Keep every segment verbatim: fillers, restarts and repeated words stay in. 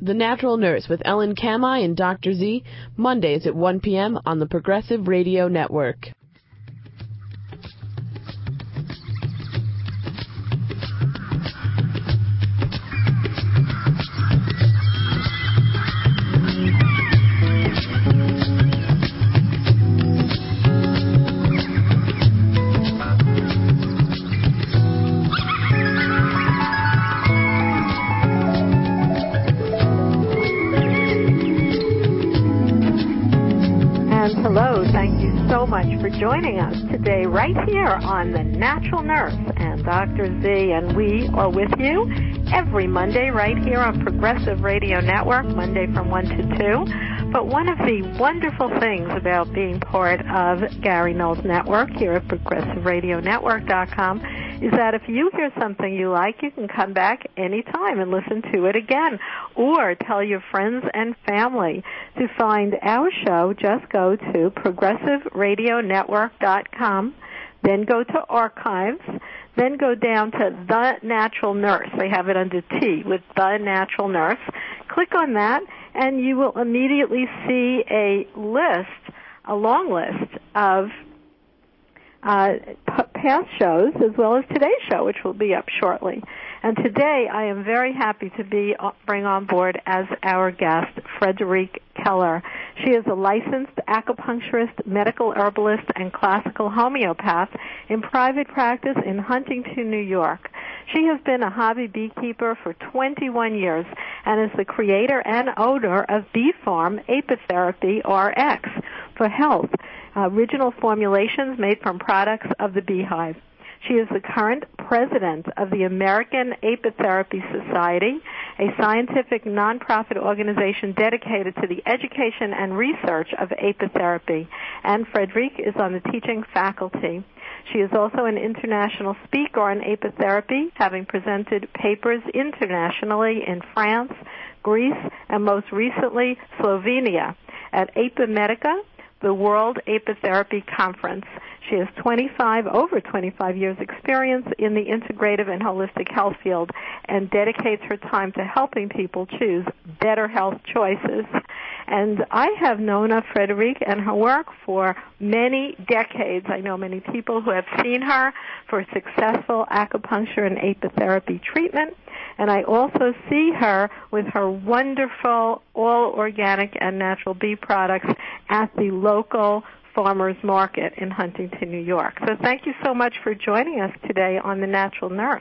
The Natural Nurse with Ellen Kamai and Doctor Z, Mondays at one p.m. on the Progressive Radio Network. For joining us today right here on The Natural Nurse and Doctor Z, and we are with you every Monday right here on Progressive Radio Network, Monday from one to two. But one of the wonderful things about being part of Gary Knowles Network here at progressive radio network dot com is that if you hear something you like, you can come back anytime and listen to it again, or tell your friends and family. To find our show, just go to progressive radio network dot com, then go to Archives, then go down to The Natural Nurse. They have it under T with The Natural Nurse. Click on that, and you will immediately see a list, a long list of uh, p- past shows as well as today's show, which will be up shortly. And today I am very happy to be uh, bring on board as our guest Frederique Keller. She is a licensed acupuncturist, medical herbalist, and classical homeopath in private practice in Huntington, New York. She has been a hobby beekeeper for twenty-one years and is the creator and owner of Bee Farm Apitherapy R X for health, uh, original formulations made from products of the beehive. She is the current president of the American Apitherapy Society, a scientific nonprofit organization dedicated to the education and research of apitherapy, and Frederique is on the teaching faculty. She is also an international speaker on apitherapy, having presented papers internationally in France, Greece, and most recently Slovenia at Apimedica, the World Apitherapy Conference. She has twenty-five, over twenty-five years experience in the integrative and holistic health field and dedicates her time to helping people choose better health choices. And I have known of Frederique and her work for many decades. I know many people who have seen her for successful acupuncture and apitherapy treatment. And I also see her with her wonderful all-organic and natural bee products at the local farmers market in Huntington, New York. So thank you so much for joining us today on The Natural Nurse.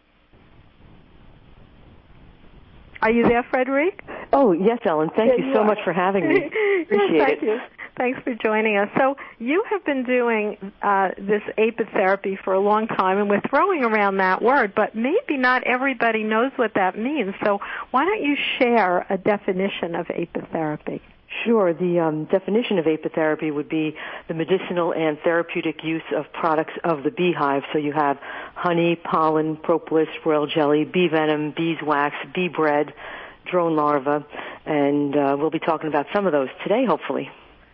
Are you there, Frederique? Oh, yes, Ellen. Thank yeah, you, you so are. much for having me. Appreciate yes, thank it. You. Thanks for joining us. So you have been doing uh, this apitherapy for a long time, and we're throwing around that word, but maybe not everybody knows what that means. So why don't you share a definition of apitherapy? Sure. The um, definition of apitherapy would be the medicinal and therapeutic use of products of the beehive. So you have honey, pollen, propolis, royal jelly, bee venom, beeswax, bee bread, drone larvae, and uh, we'll be talking about some of those today, hopefully.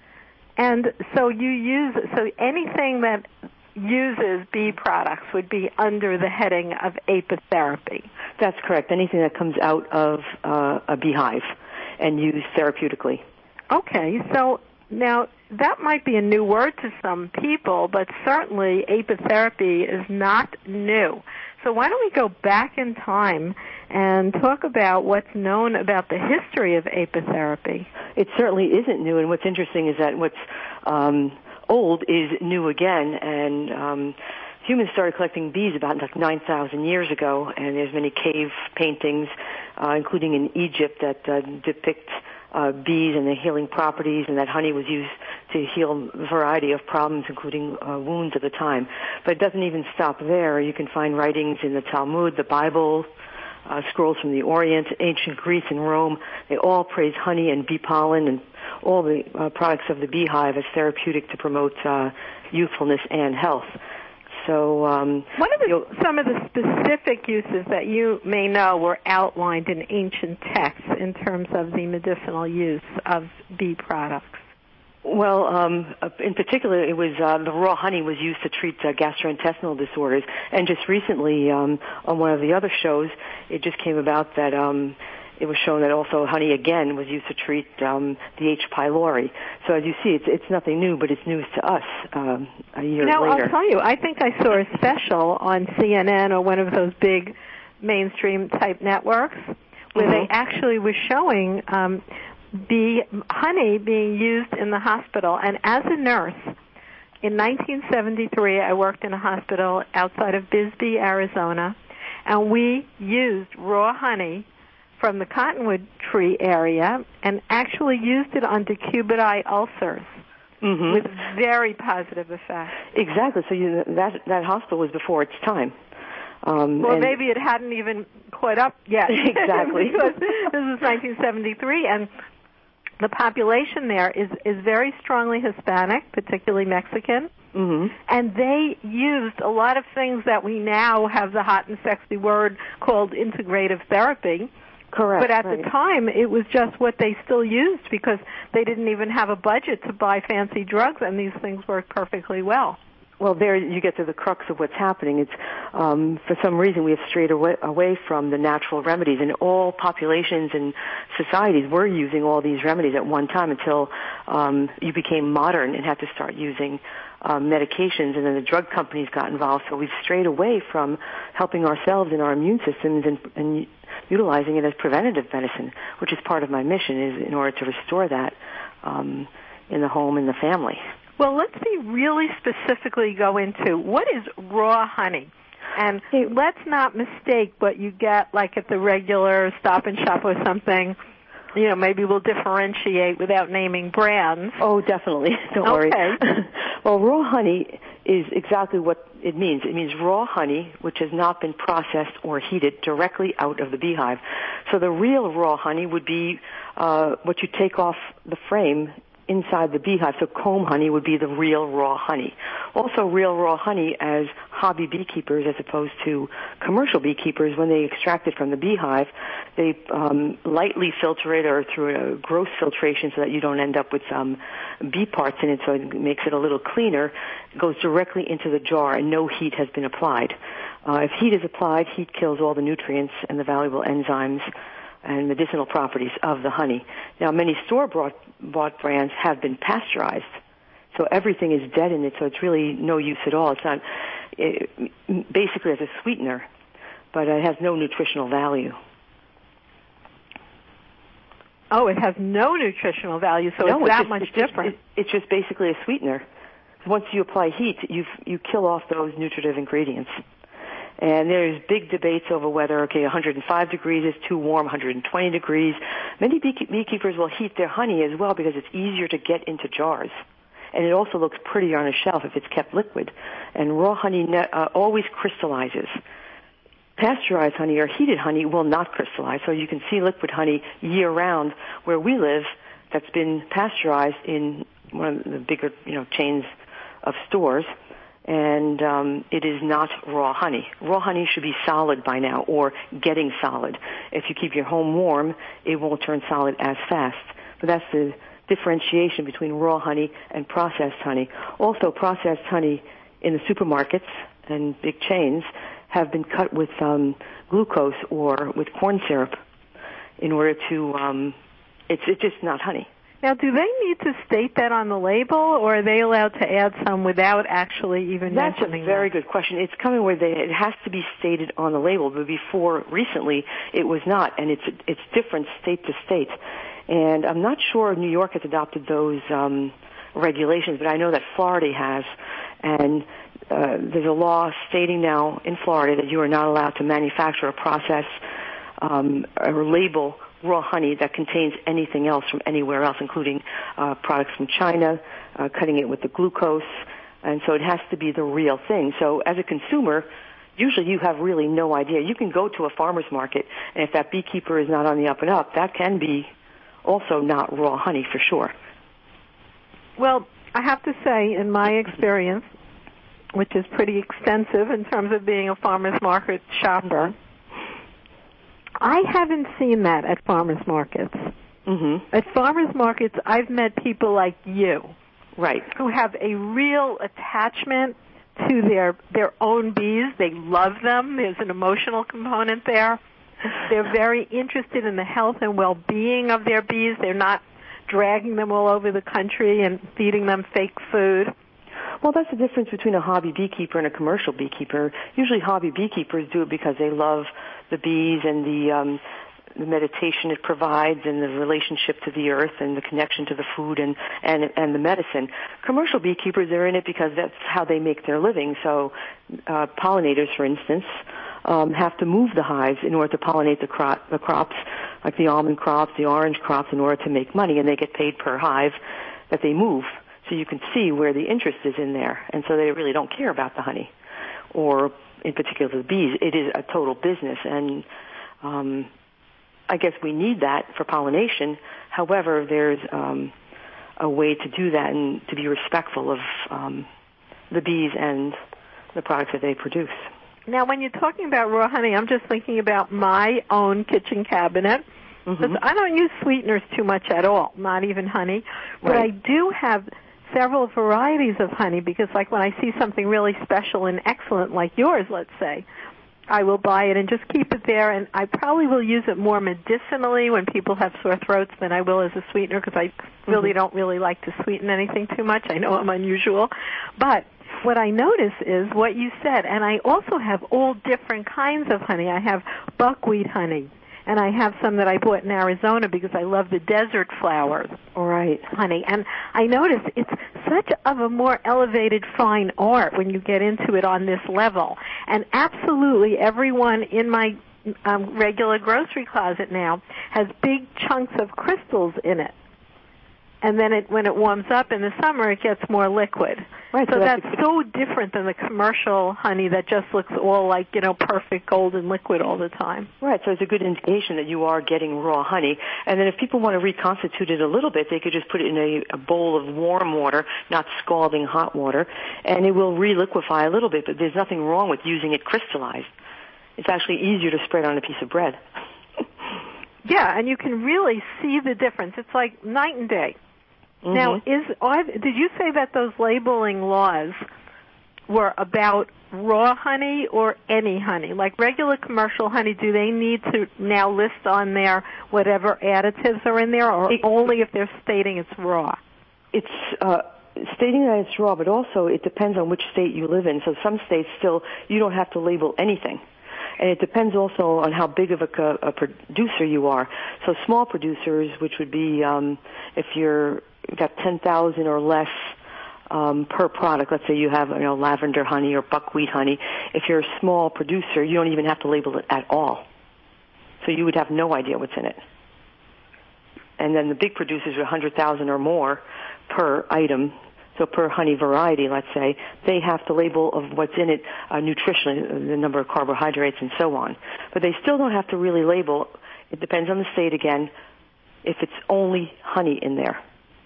And so you use, so anything that uses bee products would be under the heading of apitherapy. That's correct. Anything that comes out of uh, a beehive and used therapeutically. Okay, so now that might be a new word to some people, but certainly apitherapy is not new. So why don't we go back in time and talk about what's known about the history of apitherapy? It certainly isn't new, and what's interesting is that what's um, old is new again, and um, humans started collecting bees about like nine thousand years ago, and there's many cave paintings, uh, including in Egypt, that uh, depict Uh, bees and their healing properties, and that honey was used to heal a variety of problems, including uh, wounds at the time. But it doesn't even stop there. You can find writings in the Talmud, the Bible, uh, scrolls from the Orient, ancient Greece and Rome. They all praise honey and bee pollen and all the uh, products of the beehive as therapeutic to promote uh, youthfulness and health. So, um, what are the, some of the specific uses that you may know were outlined in ancient texts in terms of the medicinal use of bee products? Well, um, in particular, it was uh, the raw honey was used to treat uh, gastrointestinal disorders. And just recently, um, on one of the other shows, it just came about that um, it was shown that also honey, again, was used to treat um, the H. pylori. So as you see, it's, it's nothing new, but it's news to us um, a year now, later. I'll tell you, I think I saw a special on C N N or one of those big mainstream-type networks where mm-hmm. they actually were showing um, bee honey being used in the hospital. And as a nurse, in nineteen seventy-three, I worked in a hospital outside of Bisbee, Arizona, and we used raw honey from the cottonwood tree area and actually used it on decubital eye ulcers mm-hmm. with very positive effects. Exactly. So you, that that hospital was before its time. Um, well, maybe it hadn't even caught up yet. Exactly. Because this was nineteen seventy-three, and the population there is, is very strongly Hispanic, particularly Mexican, mm-hmm. and they used a lot of things that we now have the hot and sexy word called integrative therapy. Correct. But at right. the time, it was just what they still used because they didn't even have a budget to buy fancy drugs, and these things worked perfectly well. Well, there you get to the crux of what's happening. It's um, for some reason we have strayed away, away from the natural remedies, and all populations and societies were using all these remedies at one time until um, you became modern and had to start using um, medications, and then the drug companies got involved. So we've strayed away from helping ourselves and our immune systems and, and utilizing it as preventative medicine, which is part of my mission, is in order to restore that um, in the home and the family. Well, let's be really specifically go into what is raw honey. And let's not mistake what you get like at the regular Stop and Shop or something. You know, maybe we'll differentiate without naming brands. Oh, definitely. Don't okay. worry. Well, raw honey is exactly what it means. It means raw honey which has not been processed or heated directly out of the beehive. So the real raw honey would be uh, what you take off the frame inside the beehive. So comb honey would be the real raw honey. Also real raw honey as hobby beekeepers as opposed to commercial beekeepers, when they extract it from the beehive, they um, lightly filter it or through a gross filtration so that you don't end up with some bee parts in it, so it makes it a little cleaner. It goes directly into the jar and no heat has been applied. Uh, if heat is applied, heat kills all the nutrients and the valuable enzymes and medicinal properties of the honey. Now, many store-bought bought brands have been pasteurized, so everything is dead in it, so it's really no use at all. It's not, it, basically as a sweetener, but it has no nutritional value. Oh, it has no nutritional value, so no, it's, it's that just, much it's different. Just, it, it's just basically a sweetener. Once you apply heat, you you kill off those nutritive ingredients. And there's big debates over whether, okay, one hundred five degrees is too warm, one hundred twenty degrees. Many beekeepers will heat their honey as well because it's easier to get into jars. And it also looks prettier on a shelf if it's kept liquid. And raw honey ne- uh, always crystallizes. Pasteurized honey or heated honey will not crystallize. So you can see liquid honey year-round where we live that's been pasteurized in one of the bigger, you know, chains of stores. And um, it is not raw honey. Raw honey should be solid by now or getting solid. If you keep your home warm, it won't turn solid as fast. But that's the differentiation between raw honey and processed honey. Also, processed honey in the supermarkets and big chains have been cut with um, glucose or with corn syrup in order to, um, it's, it's just not honey. Now, do they need to state that on the label, or are they allowed to add some without actually even That's mentioning a very that? good question. It's coming where they, it has to be stated on the label, but before recently it was not, and it's it's different state to state. And I'm not sure New York has adopted those um, regulations, but I know that Florida has, and uh, there's a law stating now in Florida that you are not allowed to manufacture or process um, or label raw honey that contains anything else from anywhere else, including uh, products from China, uh, cutting it with the glucose, and so it has to be the real thing. So as a consumer, usually you have really no idea. You can go to a farmer's market, and if that beekeeper is not on the up and up, that can be also not raw honey for sure. Well, I have to say, in my experience, which is pretty extensive in terms of being a farmer's market shopper, I haven't seen that at farmers markets. Mm-hmm. At farmers markets, I've met people like you, right, who have a real attachment to their their own bees. They love them. There's an emotional component there. they're very interested in the health and well-being of their bees. They're not dragging them all over the country and feeding them fake food. Well, that's the difference between a hobby beekeeper and a commercial beekeeper. Usually hobby beekeepers do it because they love the bees and the um, the meditation it provides and the relationship to the earth and the connection to the food and, and, and the medicine. Commercial beekeepers are in it because that's how they make their living. So uh, pollinators, for instance, um, have to move the hives in order to pollinate the, crop, the crops, like the almond crops, the orange crops, in order to make money, and they get paid per hive that they move. So you can see where the interest is in there. And so they really don't care about the honey or, in particular, the bees. It is a total business. And um, I guess we need that for pollination. However, there's um, a way to do that and to be respectful of um, the bees and the products that they produce. Now, when you're talking about raw honey, I'm just thinking about my own kitchen cabinet. Mm-hmm. I don't use sweeteners too much at all, not even honey. But right. I do have several varieties of honey because, like, when I see something really special and excellent like yours, let's say, I will buy it and just keep it there, and I probably will use it more medicinally when people have sore throats than I will as a sweetener because I really mm-hmm. don't really like to sweeten anything too much. I know I'm unusual. But what I notice is what you said, and I also have all different kinds of honey. I have buckwheat honey, and I have some that I bought in Arizona because I love the desert flowers. All right. Honey. And I notice it's such of a more elevated fine art when you get into it on this level. And absolutely everyone in my um, regular grocery closet now has big chunks of crystals in it. And then it, when it warms up in the summer, it gets more liquid. Right, so, so that's, that's so different than the commercial honey that just looks all like, you know, perfect golden liquid all the time. Right, so it's a good indication that you are getting raw honey. And then if people want to reconstitute it a little bit, they could just put it in a, a bowl of warm water, not scalding hot water, and it will reliquefy a little bit, but there's nothing wrong with using it crystallized. It's actually easier to spread on a piece of bread. Yeah, and you can really see the difference. It's like night and day. Mm-hmm. Now, is did you say that those labeling laws were about raw honey or any honey? Like regular commercial honey, do they need to now list on there whatever additives are in there, or it, only if they're stating it's raw? It's uh, stating that it's raw, but also it depends on which state you live in. So some states still, you don't have to label anything. And it depends also on how big of a, a producer you are. So small producers, which would be um, if you're you've got ten thousand or less um, per product. Let's say you have, you know, lavender honey or buckwheat honey. If you're a small producer, you don't even have to label it at all. So you would have no idea what's in it. And then the big producers are one hundred thousand or more per item. So per honey variety, let's say, they have to label of what's in it, uh, nutritionally, the number of carbohydrates and so on. But they still don't have to really label. It depends on the state again, if it's only honey in there.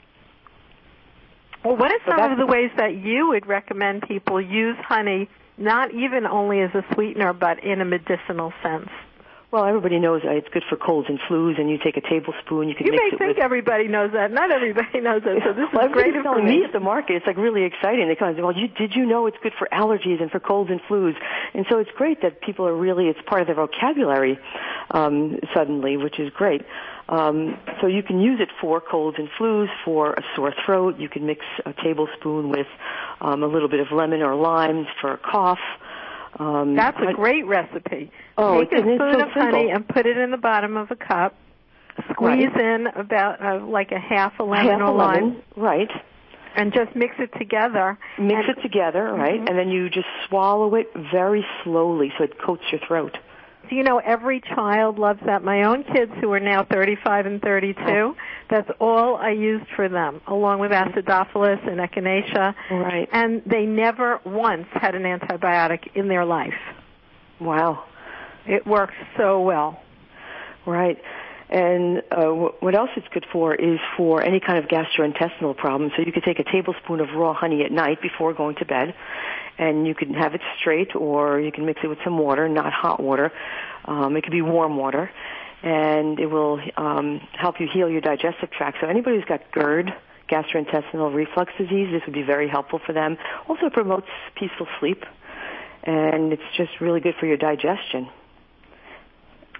Well, what are some of the ways that you would recommend people use honey, not even only as a sweetener, but in a medicinal sense? Well, everybody knows that it's good for colds and flus, and you take a tablespoon, you can you mix it with... You may think everybody knows that. Not everybody knows that, so this well, is great information. Telling me at the market, it's like really exciting. They come and say, well, you, did you know it's good for allergies and for colds and flus? And so it's great that people are really, it's part of their vocabulary um, suddenly, which is great. Um, so you can use it for colds and flus, for a sore throat. You can mix a tablespoon with um, a little bit of lemon or lime for a cough. Um, That's a great recipe. Oh, Take a spoon so of simple. honey and put it in the bottom of a cup. Squeeze right. in about uh, like a half a lemon half or a lime. Lemon, right. And just mix it together. Mix and, it together, right, mm-hmm. and then you just swallow it very slowly so it coats your throat. Do you know every child loves that? My own kids who are now thirty-five and thirty-two, oh. that's all I used for them, along with acidophilus and echinacea. Right. And they never once had an antibiotic in their life. Wow. It works so well. Right. And uh, what else it's good for is for any kind of gastrointestinal problem. So you could take a tablespoon of raw honey at night before going to bed, and you can have it straight, or you can mix it with some water, not hot water. Um, it could be warm water, and it will um, help you heal your digestive tract. So anybody who's got GERD, gastrointestinal reflux disease, this would be very helpful for them. Also promotes peaceful sleep, and it's just really good for your digestion.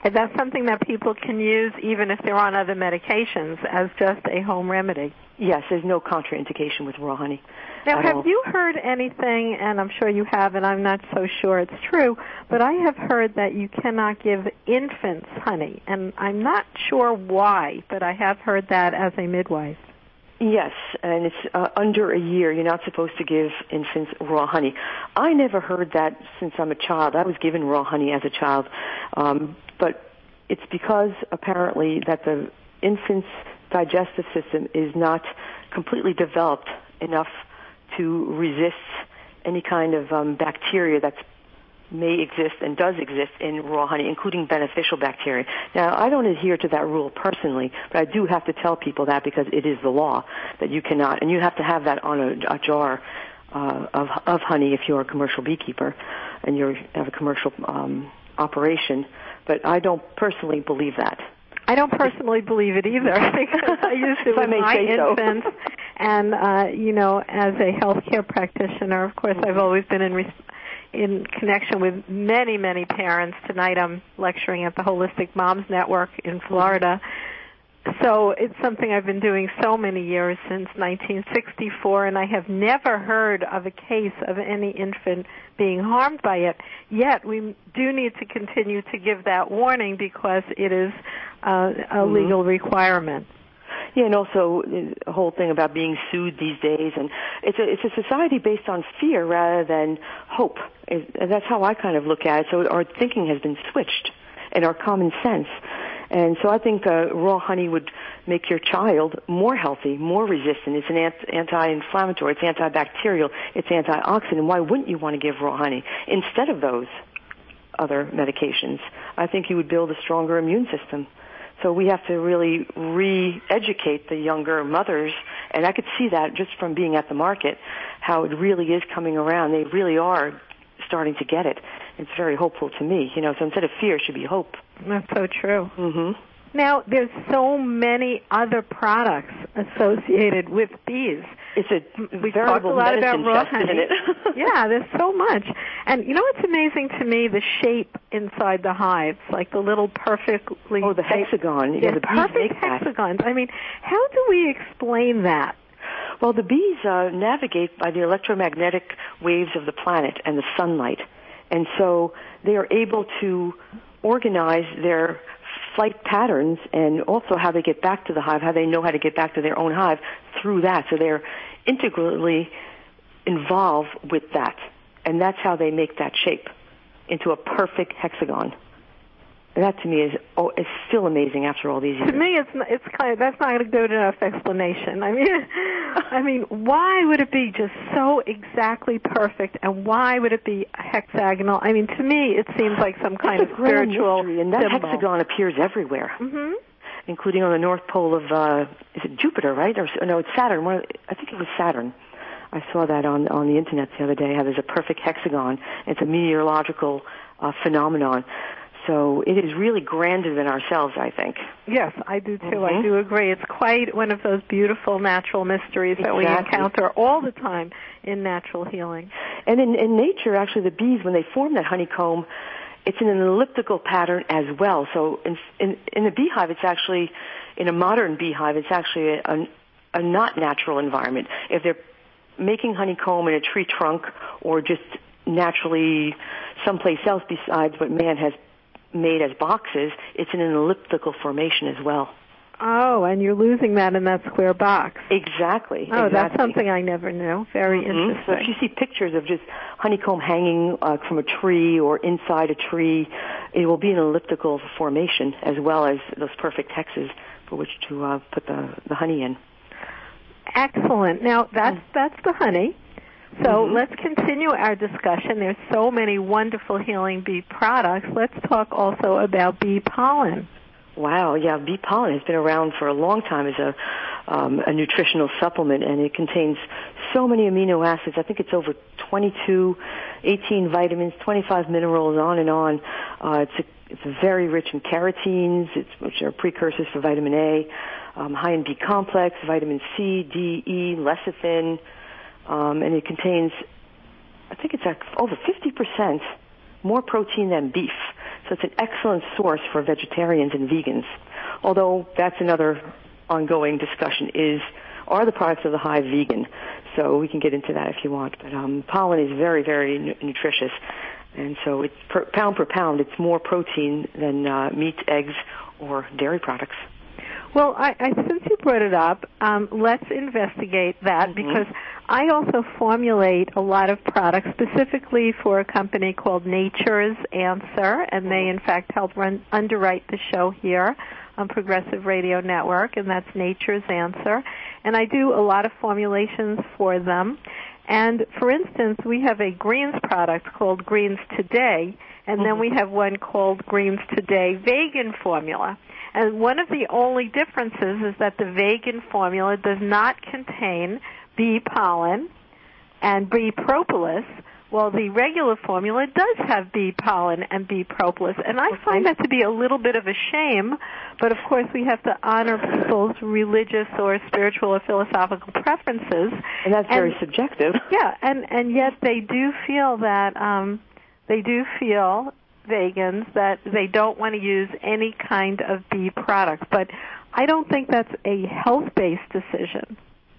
And that's something that people can use even if they're on other medications as just a home remedy. Yes, there's no contraindication with raw honey. Now, have all. you heard anything, and I'm sure you have, and I'm not so sure it's true, but I have heard that you cannot give infants honey, and I'm not sure why, but I have heard that as a midwife. Yes, and it's uh, under a year. You're not supposed to give infants raw honey. I never heard that since I'm a child. I was given raw honey as a child, um, but it's because apparently that the infant's digestive system is not completely developed enough to resist any kind of um, bacteria that's may exist and does exist in raw honey, including beneficial bacteria. Now, I don't adhere to that rule personally, but I do have to tell people that because it is the law that you cannot, and you have to have that on a, a jar uh, of, of honey if you're a commercial beekeeper and you have a commercial um, operation. But I don't personally believe that. I don't personally believe it either because I used it with my infants. So. And, uh, you know, as a healthcare practitioner, of course, I've always been in res- in connection with many, many parents. Tonight I'm lecturing at the Holistic Moms Network in Florida. So it's something I've been doing so many years, since nineteen sixty-four, and I have never heard of a case of any infant being harmed by it. Yet we do need to continue to give that warning because it is uh, a mm-hmm. legal requirement. Yeah, and also the whole thing about being sued these days, and it's a it's a society based on fear rather than hope. And that's how I kind of look at it. So our thinking has been switched, and our common sense. And so I think uh, raw honey would make your child more healthy, more resistant. It's an anti-inflammatory, it's antibacterial, it's antioxidant. Why wouldn't you want to give raw honey instead of those other medications? I think you would build a stronger immune system. So we have to really re-educate the younger mothers, and I could see that just from being at the market, how it really is coming around. They really are starting to get it. It's very hopeful to me. You know, so instead of fear, it should be hope. That's so true. Mm-hmm. Now, there's so many other products associated with bees. It's a we talked a lot about raw honey. Isn't it? Yeah, there's so much. And you know what's amazing to me? The shape inside the hives, like the little perfectly oh, the hexagon. Yeah, the perfect hexagons. That. I mean, how do we explain that? Well, the bees uh, navigate by the electromagnetic waves of the planet and the sunlight, and so they are able to organize their flight patterns and also how they get back to the hive, how they know how to get back to their own hive through that. So they're integrally involved with that. And that's how they make that shape into a perfect hexagon. And that to me is oh, is still amazing after all these years. To me, it's it's kind of, that's not a good enough explanation. I mean, I mean, why would it be just so exactly perfect, and why would it be hexagonal? I mean, to me, it seems like some kind it's of spiritual mystery, and that symbol. hexagon appears everywhere, mm-hmm. including on the north pole of uh, is it Jupiter, right? Or no, it's Saturn. One, I think it was Saturn. I saw that on on the internet the other day. How there's a perfect hexagon. It's a meteorological uh, phenomenon. So it is really grander than ourselves, I think. Yes, I do too. Mm-hmm. I do agree. It's quite one of those beautiful natural mysteries exactly. that we encounter all the time in natural healing. And in, in nature, actually, the bees, when they form that honeycomb, it's in an elliptical pattern as well. So in in, in a beehive, it's actually, in a modern beehive, it's actually a, a, a not natural environment. If they're making honeycomb in a tree trunk or just naturally someplace else besides what man has made as boxes, it's in an elliptical formation as well. Oh, and you're losing that in that square box. Exactly. Oh, exactly. That's something I never knew. Very mm-hmm. interesting. So if you see pictures of just honeycomb hanging uh, from a tree or inside a tree, it will be an elliptical formation as well as those perfect hexes for which to uh, put the, the honey in. Excellent. Now, that's that's the honey. So mm-hmm. let's continue our discussion. There's so many wonderful healing bee products. Let's talk also about bee pollen. Wow, yeah, bee pollen has been around for a long time as a um, a nutritional supplement, and it contains so many amino acids. I think it's over twenty-two, eighteen vitamins, twenty-five minerals, on and on. Uh, it's a, it's very rich in carotenes, it's, which are precursors for vitamin A, um, high in B complex, vitamin C, D, E, lecithin. Um, and it contains, I think it's like over fifty percent more protein than beef. So it's an excellent source for vegetarians and vegans. Although that's another ongoing discussion is, are the products of the hive vegan? So we can get into that if you want. But um, pollen is very, very nu- nutritious. And so it's per, pound per pound, it's more protein than uh, meat, eggs, or dairy products. Well, I, I, since you brought it up, um, let's investigate that mm-hmm. because I also formulate a lot of products specifically for a company called Nature's Answer, and they, in fact, help run, underwrite the show here on Progressive Radio Network, and that's Nature's Answer. And I do a lot of formulations for them. And, for instance, we have a greens product called Greens Today, and mm-hmm. then we have one called Greens Today Vegan Formula. And one of the only differences is that the vegan formula does not contain bee pollen and bee propolis, while the regular formula does have bee pollen and bee propolis. And I okay. find that to be a little bit of a shame, but of course we have to honor people's religious or spiritual or philosophical preferences. And that's and, very subjective. Yeah, and, and yet they do feel that, um, they do feel vegans that they don't want to use any kind of bee product. But I don't think that's a health-based decision.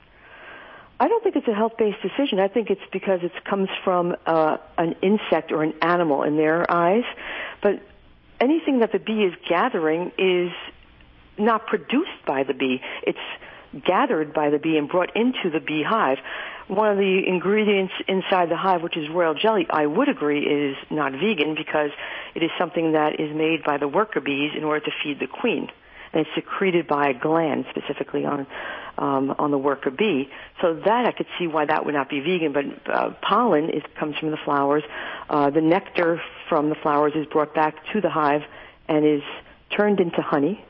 I don't think it's a health-based decision. I think it's because it comes from uh, an insect or an animal in their eyes. But anything that the bee is gathering is not produced by the bee. It's gathered by the bee and brought into the bee hive. One of the ingredients inside the hive, which is royal jelly, I would agree is not vegan because it is something that is made by the worker bees in order to feed the queen. And it's secreted by a gland specifically on um, on the worker bee. So that I could see why that would not be vegan. But uh, pollen is, comes from the flowers. Uh, the nectar from the flowers is brought back to the hive and is turned into honey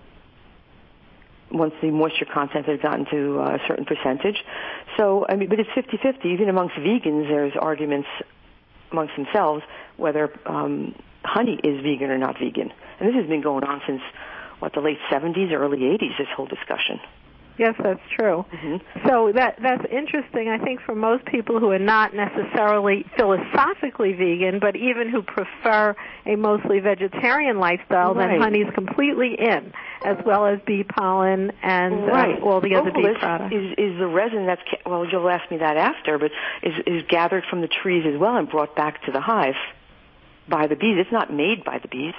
once the moisture content has gotten to a certain percentage. So, I mean, but it's fifty-fifty. Even amongst vegans, there's arguments amongst themselves whether um, honey is vegan or not vegan. And this has been going on since, what, the late seventies or early eighties, this whole discussion. Yes, that's true. Mm-hmm. So that that's interesting, I think, for most people who are not necessarily philosophically vegan, but even who prefer a mostly vegetarian lifestyle, right. then honey is completely in, as well as bee pollen and right. uh, all the other Propolis bee products. Is, is the resin that's, well, you'll ask me that after, but is, is gathered from the trees as well and brought back to the hive by the bees. It's not made by the bees.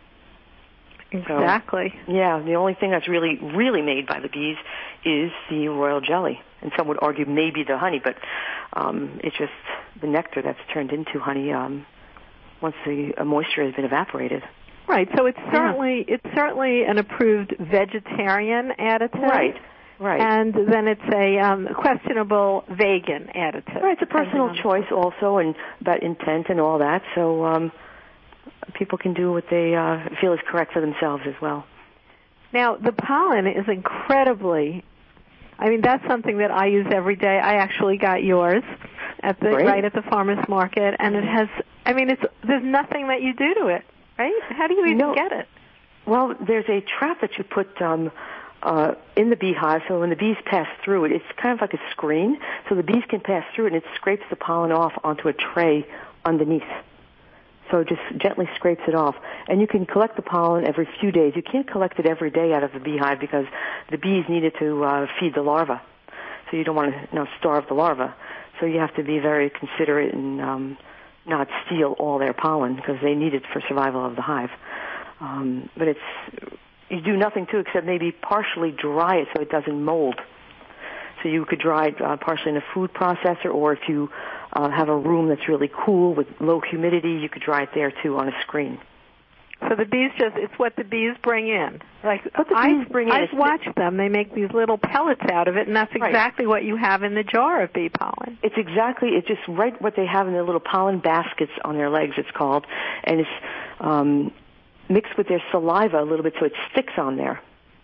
Exactly. So, yeah, the only thing that's really, really made by the bees is the royal jelly. And some would argue maybe the honey, but um, it's just the nectar that's turned into honey um, once the uh, moisture has been evaporated. Right. So it's certainly yeah. it's certainly an approved vegetarian additive. Right. Right. And then it's a um, questionable vegan additive. Right. It's a personal choice also, and about intent and all that. So. Um, People can do what they uh, feel is correct for themselves as well. Now, the pollen is incredibly, I mean, that's something that I use every day. I actually got yours at the Great. right at the farmer's market, and it has, I mean, it's there's nothing that you do to it, right? How do you even no. get it? Well, there's a trap that you put um, uh, in the beehive, so when the bees pass through it, it's kind of like a screen, so the bees can pass through it, and it scrapes the pollen off onto a tray underneath. So it just gently scrapes it off. And you can collect the pollen every few days. You can't collect it every day out of the beehive because the bees need it to uh, feed the larva. So you don't want to you know, starve the larva. So you have to be very considerate and um, not steal all their pollen because they need it for survival of the hive. Um, but it's you do nothing to except maybe partially dry it so it doesn't mold. So you could dry it uh, partially in a food processor, or if you uh, have a room that's really cool with low humidity, you could dry it there too on a screen. So the bees just—it's what the bees bring in. Like what the I, bees bring in. I've watched them; they make these little pellets out of it, and that's exactly right. what you have in the jar of bee pollen. It's exactly it's just right what they have in their little pollen baskets on their legs. It's called, and it's um, mixed with their saliva a little bit, so it sticks on there.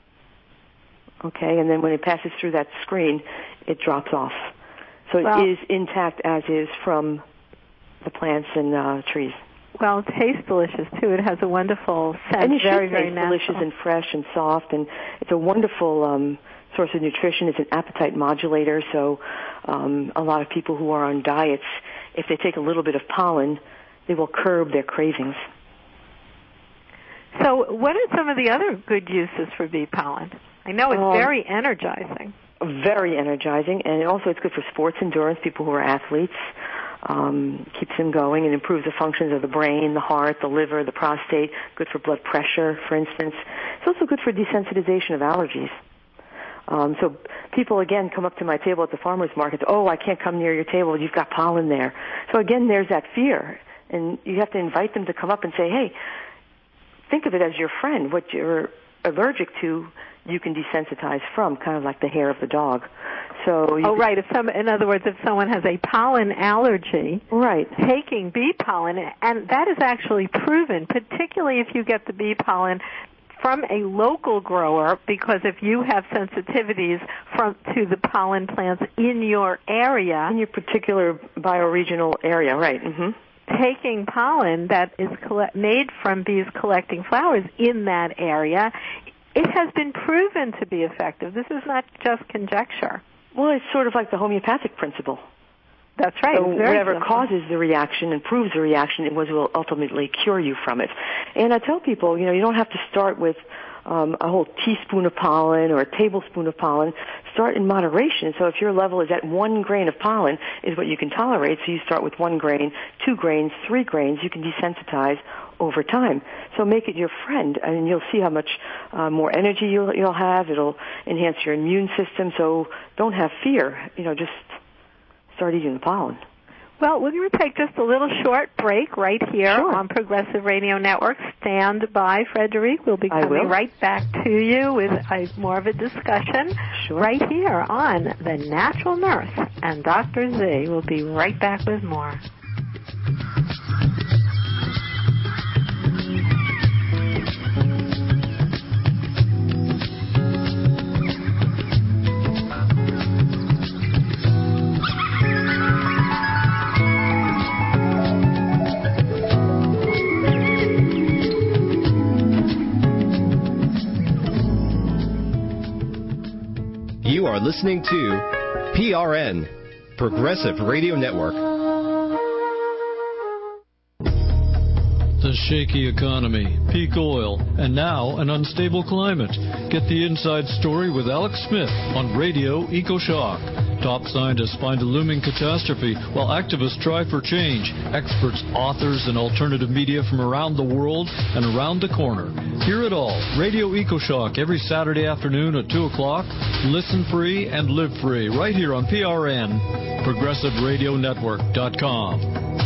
Okay, and then when it passes through that screen, it drops off. So it well, is intact as is from the plants and uh, trees. Well, it tastes delicious, too. It has a wonderful scent. And it very, should very taste natural. delicious and fresh and soft, and it's a wonderful um, source of nutrition. It's an appetite modulator, so um, a lot of people who are on diets, if they take a little bit of pollen, they will curb their cravings. So what are some of the other good uses for bee pollen? I know it's um, very energizing. Very energizing, and also it's good for sports endurance, people who are athletes. Um, keeps them going and improves the functions of the brain, the heart, the liver, the prostate, good for blood pressure, for instance. It's also good for desensitization of allergies. Um, so people, again, come up to my table at the farmer's market, oh, I can't come near your table, you've got pollen there. So again, there's that fear, and you have to invite them to come up and say, hey, think of it as your friend. What you're allergic to, you can desensitize from, kind of like the hair of the dog. So you oh, right. If some, in other words, if someone has a pollen allergy, right, taking bee pollen, and that is actually proven, particularly if you get the bee pollen from a local grower, because if you have sensitivities from to the pollen plants in your area, in your particular bioregional area, right? Mm-hmm. Taking pollen that is collect, made from bees collecting flowers in that area, it has been proven to be effective. This is not just conjecture. Well, it's sort of like the homeopathic principle. That's right. So whatever simple. causes the reaction, improves the reaction, it was will ultimately cure you from it. And I tell people, you know, you don't have to start with um, a whole teaspoon of pollen or a tablespoon of pollen. Start in moderation. So if your level is at one grain of pollen is what you can tolerate, so you start with one grain, two grains, three grains, you can desensitize over time. So make it your friend, and you'll see how much uh, more energy you'll, you'll have. It'll enhance your immune system, so don't have fear. You know, just start eating the pollen. Well, we're going to take just a little short break right here sure. on Progressive Radio Network. Stand by, Frederic. We'll be coming right back to you with a, more of a discussion sure. right here on The Natural Nurse and Doctor Z. We'll be right back with more. You are listening to P R N, Progressive Radio Network. The shaky economy, peak oil, and now an unstable climate. Get the inside story with Alex Smith on Radio EcoShock. Top scientists find a looming catastrophe while activists try for change. Experts, authors, and alternative media from around the world and around the corner. Hear it all. Radio EcoShock every Saturday afternoon at two o'clock. Listen free and live free right here on P R N, progressive radio network dot com.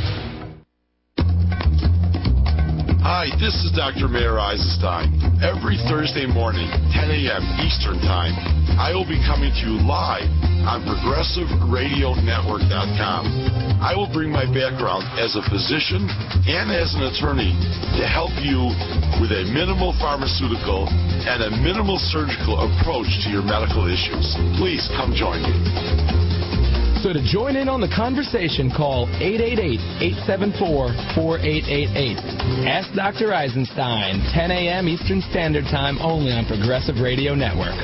Hi, this is Doctor Mayer Eisenstein. Every Thursday morning, ten a.m. Eastern Time, I will be coming to you live on progressive radio network dot com. I will bring my background as a physician and as an attorney to help you with a minimal pharmaceutical and a minimal surgical approach to your medical issues. Please come join me. So to join in on the conversation, call eight eight eight, eight seven four, four eight eight eight. Ask Doctor Eisenstein, ten a.m. Eastern Standard Time, only on Progressive Radio Network.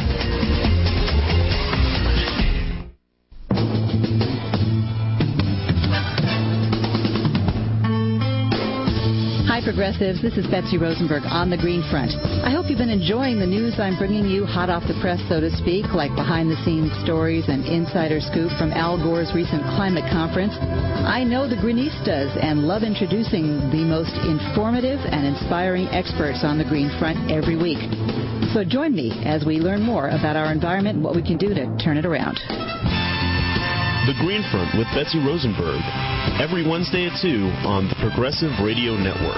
Hi, Progressives. This is Betsy Rosenberg on the Green Front. I hope you've been enjoying the news I'm bringing you hot off the press, so to speak, like behind-the-scenes stories and insider scoop from Al Gore's recent climate conference. I know the Greenistas and love introducing the most informative and inspiring experts on the Green Front every week. So join me as we learn more about our environment and what we can do to turn it around. The Green Front with Betsy Rosenberg, every Wednesday at two on the Progressive Radio Network.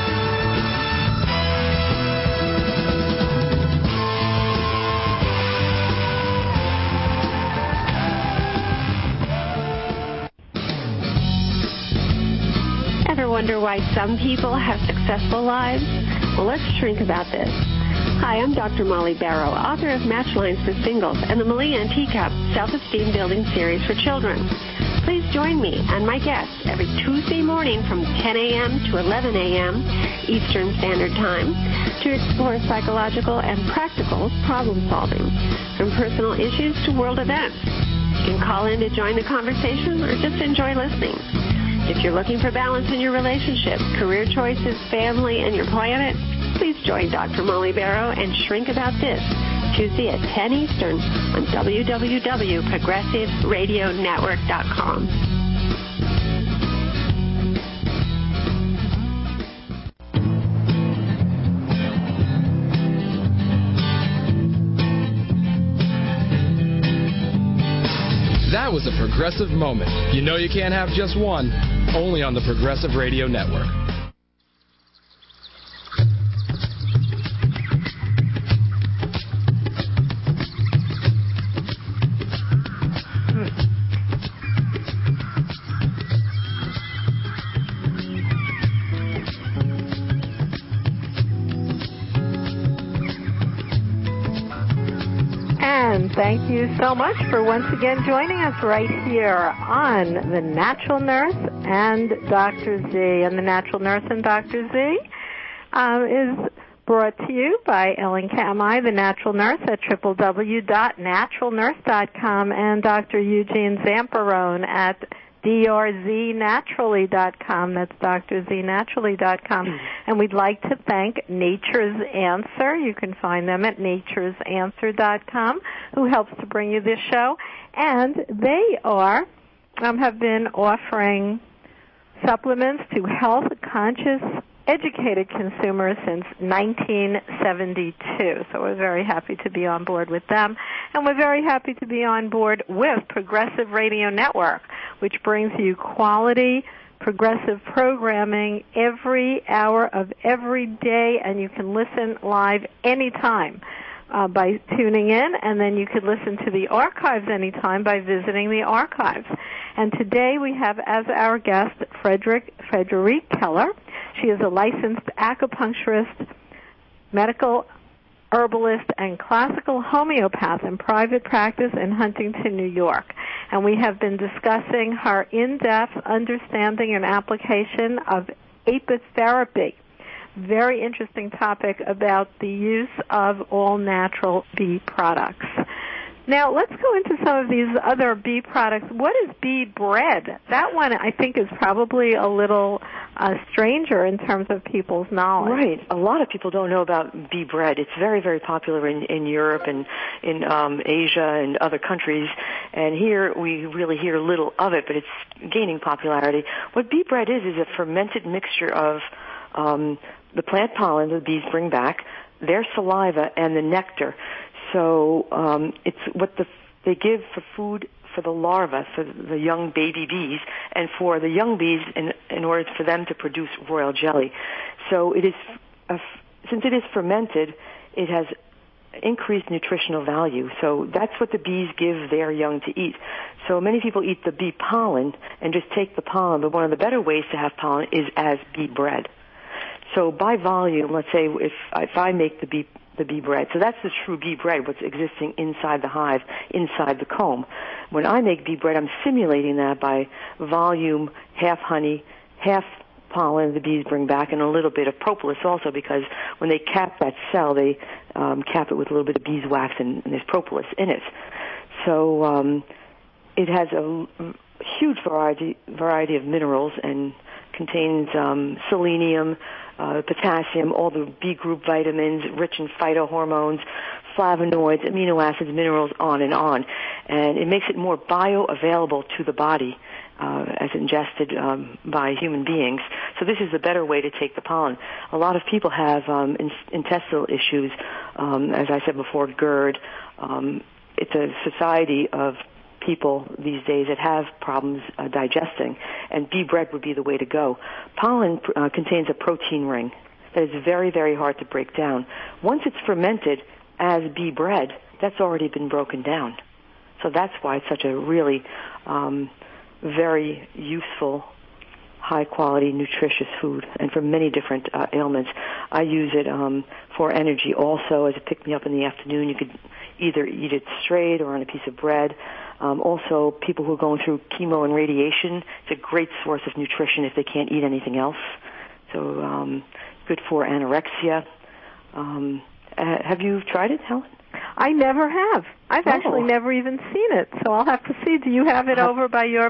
Ever wonder why some people have successful lives? Well, let's shrink about this. Hi, I'm Doctor Molly Barrow, author of Matchlines for Singles and the Malia and Teacup Self-Esteem Building Series for Children. Please join me and my guests every Tuesday morning from ten a.m. to eleven a.m. Eastern Standard Time to explore psychological and practical problem solving, from personal issues to world events. You can call in to join the conversation or just enjoy listening. If you're looking for balance in your relationship, career choices, family, and your planet, Please join Doctor Molly Barrow and Shrink About This Tuesday at ten Eastern on w w w dot progressive radio network dot com. That was a Progressive moment. You know you can't have just one. Only on the Progressive Radio Network. Thank you so much for once again joining us right here on The Natural Nurse and Doctor Z. And The Natural Nurse and Doctor Z um, is brought to you by Ellen Kamhi, The Natural Nurse, at w w w dot natural nurse dot com, and Doctor Eugene Zamperone at d r z naturally dot com. That's d r z naturally dot com. And we'd like to thank Nature's Answer. You can find them at natures answer dot com, who helps to bring you this show. And they are, um, have been offering supplements to health-conscious, educated consumers since nineteen seventy-two. So we're very happy to be on board with them. And we're very happy to be on board with Progressive Radio Network, which brings you quality progressive programming every hour of every day, and you can listen live anytime uh, by tuning in, and then you can listen to the archives anytime by visiting the archives. And today we have as our guest Frederick Frederique Keller. She is a licensed acupuncturist, medical herbalist, and classical homeopath in private practice in Huntington, New York. And we have been discussing her in-depth understanding and application of apitherapy. Very interesting topic about the use of all-natural bee products. Now, let's go into some of these other bee products. What is bee bread? That one, I think, is probably a little uh, stranger in terms of people's knowledge. Right. A lot of people don't know about bee bread. It's very, very popular in, in Europe and in um, Asia and other countries. And here we really hear little of it, but it's gaining popularity. What bee bread is is a fermented mixture of um, the plant pollen the bees bring back, their saliva, and the nectar. So um, it's what the, they give for food for the larvae, for the young baby bees, and for the young bees in, in order for them to produce royal jelly. So it is, a, since it is fermented, it has increased nutritional value. So that's what the bees give their young to eat. So many people eat the bee pollen and just take the pollen, but one of the better ways to have pollen is as bee bread. So by volume, let's say if, if I make the bee the bee bread. So that's the true bee bread, what's existing inside the hive, inside the comb. When I make bee bread, I'm simulating that by volume, half honey, half pollen the bees bring back, and a little bit of propolis also, because when they cap that cell, they um, cap it with a little bit of beeswax, and, and there's propolis in it. So um, it has a huge variety variety of minerals and contains um, selenium, uh, potassium, all the B group vitamins, rich in phytohormones, flavonoids, amino acids, minerals, on and on. And it makes it more bioavailable to the body uh, as ingested um, by human beings. So this is a better way to take the pollen. A lot of people have um, in- intestinal issues, um, as I said before, GERD. Um, it's a society of people these days that have problems uh, digesting, and bee bread would be the way to go. Pollen uh, contains a protein ring that is very, very hard to break down. Once it's fermented as bee bread, that's already been broken down. So that's why it's such a really um, very useful, high-quality, nutritious food, and for many different uh, ailments. I use it um, for energy also as a pick-me-up in the afternoon. You could either eat it straight or on a piece of bread. Um, also, people who are going through chemo and radiation, it's a great source of nutrition if they can't eat anything else. So um, good for anorexia. Um, uh, have you tried it, Helen? I never have. I've oh. actually never even seen it, so I'll have to see. Do you have it over by your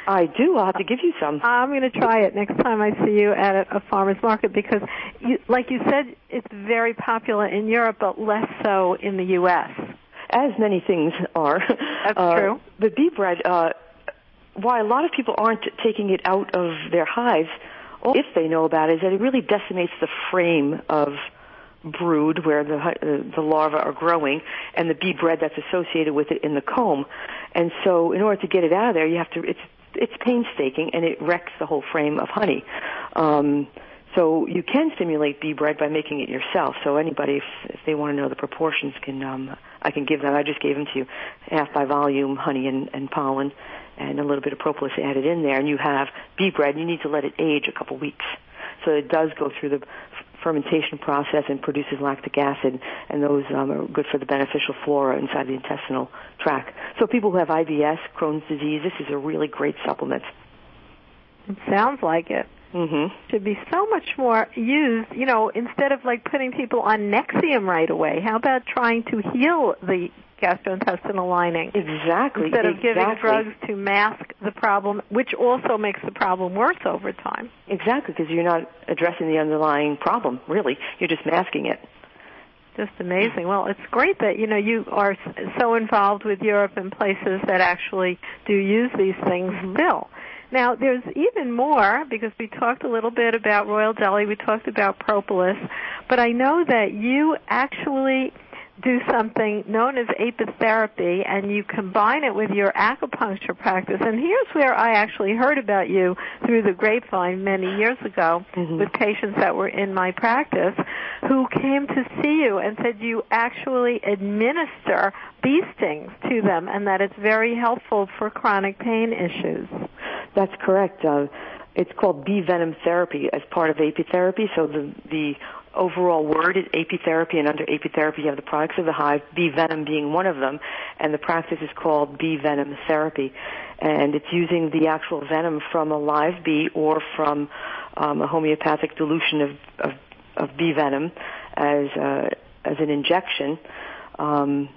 I do. I'll have to give you some. I'm going to try it next time I see you at a, a farmer's market because, you, like you said, it's very popular in Europe, but less so in the U S As many things are. That's uh, true. The bee bread, uh, why a lot of people aren't taking it out of their hives, if they know about it, is that it really decimates the frame of brood where the uh, the larvae are growing and the bee bread that's associated with it in the comb. And so in order to get it out of there, you have to, it's it's painstaking and it wrecks the whole frame of honey. Um, so you can stimulate bee bread by making it yourself. So anybody, if, if they want to know the proportions, can um, I can give them. I just gave them to you, half by volume honey and, and pollen and a little bit of propolis added in there, and you have bee bread, and you need to let it age a couple weeks. So it does go through the fermentation process and produces lactic acid, and those um, are good for the beneficial flora inside the intestinal tract. So people who have I B S, Crohn's disease, this is a really great supplement. It sounds like it. Mm-hmm. Should be so much more used, you know, instead of like putting people on Nexium right away. How about trying to heal the gastrointestinal lining? Exactly. Instead of exactly. giving drugs to mask the problem, which also makes the problem worse over time. Exactly, because you're not addressing the underlying problem, really. You're just masking it. Just amazing. Well, it's great that, you know, you are so involved with Europe and places that actually do use these things still. Now, there's even more, because we talked a little bit about royal jelly, we talked about propolis, but I know that you actually do something known as apitherapy, and you combine it with your acupuncture practice. And here's where I actually heard about you through the grapevine many years ago mm-hmm. with patients that were in my practice who came to see you and said you actually administer bee stings to them and that it's very helpful for chronic pain issues. That's correct. Uh, it's called bee venom therapy as part of apitherapy. So the the overall word is apitherapy, and under apitherapy you have the products of the hive, bee venom being one of them, and the practice is called bee venom therapy. And it's using the actual venom from a live bee or from um, a homeopathic dilution of, of, of bee venom as, uh, as an injection. Um,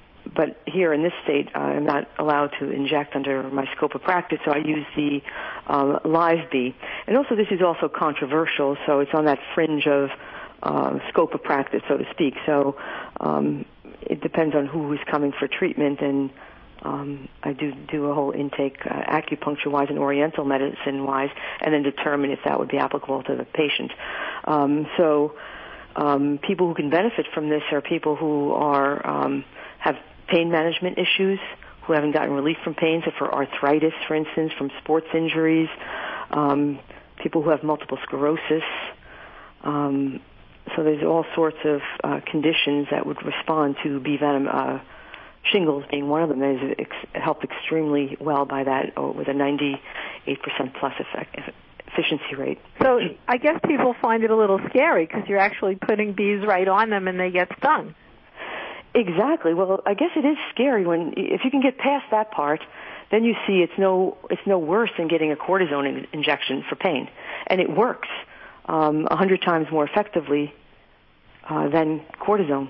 but here in this state, uh, I'm not allowed to inject under my scope of practice, so I use the um, live bee. And also this is also controversial, so it's on that fringe of Uh, scope of practice, so to speak. So um, it depends on who is coming for treatment, and um, I do do a whole intake, uh, acupuncture-wise and oriental medicine-wise, and then determine if that would be applicable to the patient. Um, so um, people who can benefit from this are people who are um, have pain management issues, who haven't gotten relief from pain, so for arthritis, for instance, from sports injuries, um, people who have multiple sclerosis. Um, So there's all sorts of uh, conditions that would respond to bee venom. Uh, shingles being one of them has ex- helped extremely well by that, or with a ninety-eight percent plus effect, efficiency rate. So I guess people find it a little scary because you're actually putting bees right on them and they get stung. Exactly. Well, I guess it is scary when if you can get past that part, then you see it's no it's no worse than getting a cortisone in- injection for pain, and it works um, a hundred times more effectively uh, than cortisone.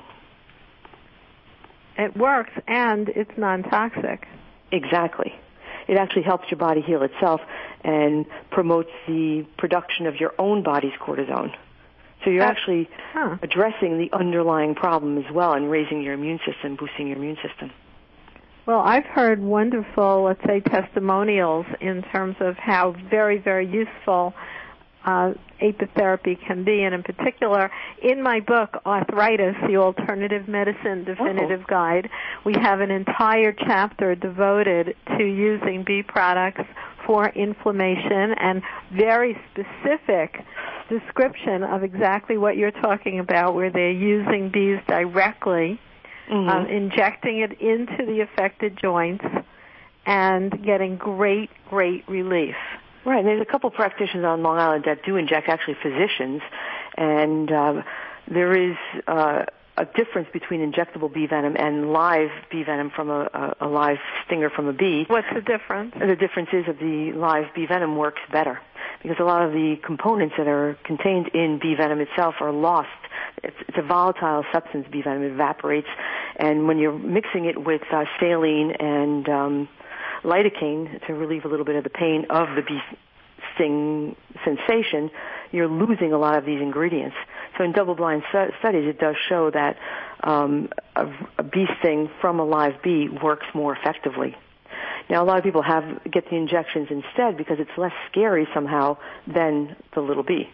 It works, and it's non-toxic. Exactly. It actually helps your body heal itself and promotes the production of your own body's cortisone. So you're uh, actually huh. addressing the underlying problem as well and raising your immune system, boosting your immune system. Well, I've heard wonderful, let's say, testimonials in terms of how very, very useful uh, apitherapy can be. And in particular, in my book, Arthritis, the Alternative Medicine Definitive oh. Guide, we have an entire chapter devoted to using bee products for inflammation and very specific description of exactly what you're talking about, where they're using bees directly, mm-hmm. um, injecting it into the affected joints, and getting great, great relief. Right, and there's a couple practitioners on Long Island that do inject, actually physicians, and uh, there is uh, a difference between injectable bee venom and live bee venom from a, a, a live stinger from a bee. What's the difference? The difference is that the live bee venom works better because a lot of the components that are contained in bee venom itself are lost. It's, it's a volatile substance, bee venom. It evaporates, and when you're mixing it with uh, saline and um, lidocaine to relieve a little bit of the pain of the bee sting sensation, you're losing a lot of these ingredients. So in double-blind stu- studies, it does show that um, a, a bee sting from a live bee works more effectively. Now, a lot of people have get the injections instead because it's less scary somehow than the little bee.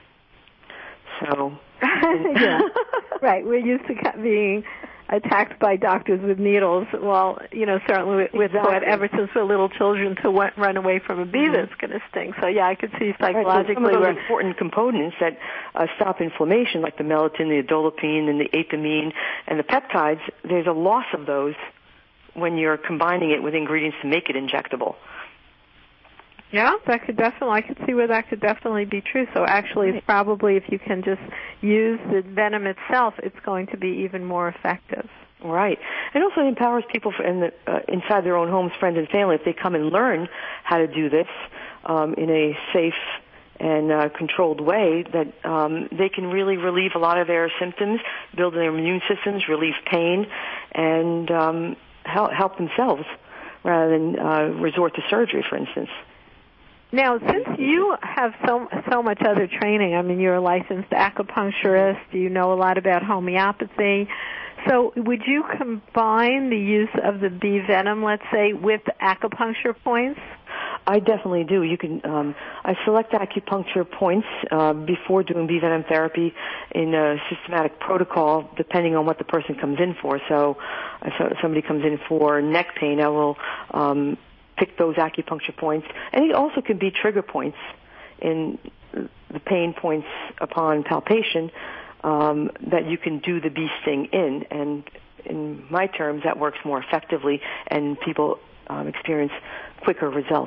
So, yeah, right. We're used to being attacked by doctors with needles. Well, you know, certainly we've exactly. thought ever since we're little children to w- run away from a bee mm-hmm. that's going to sting. So, yeah, I could see psychologically. Right, so some of those important components that uh, stop inflammation, like the melatonin, the adolapine, and the apamine, and the peptides, there's a loss of those when you're combining it with ingredients to make it injectable. Yeah, that could definitely, I could see where that could definitely be true. So actually it's probably, if you can just use the venom itself, it's going to be even more effective. Right. And also it empowers people for, in the, uh, inside their own homes, friends and family, if they come and learn how to do this um, in a safe and uh, controlled way, that um, they can really relieve a lot of their symptoms, build their immune systems, relieve pain, and um, help, help themselves rather than uh, resort to surgery, for instance. Now, since you have so so much other training, I mean, you're a licensed acupuncturist, you know a lot about homeopathy, so would you combine the use of the bee venom, let's say, with acupuncture points? I definitely do. You can. Um, I select acupuncture points uh, before doing bee venom therapy in a systematic protocol, depending on what the person comes in for. So, if somebody comes in for neck pain, I will um, pick those acupuncture points, and it also can be trigger points in the pain points upon palpation um, that you can do the bee sting in. And in my terms, that works more effectively, and people um, experience quicker results.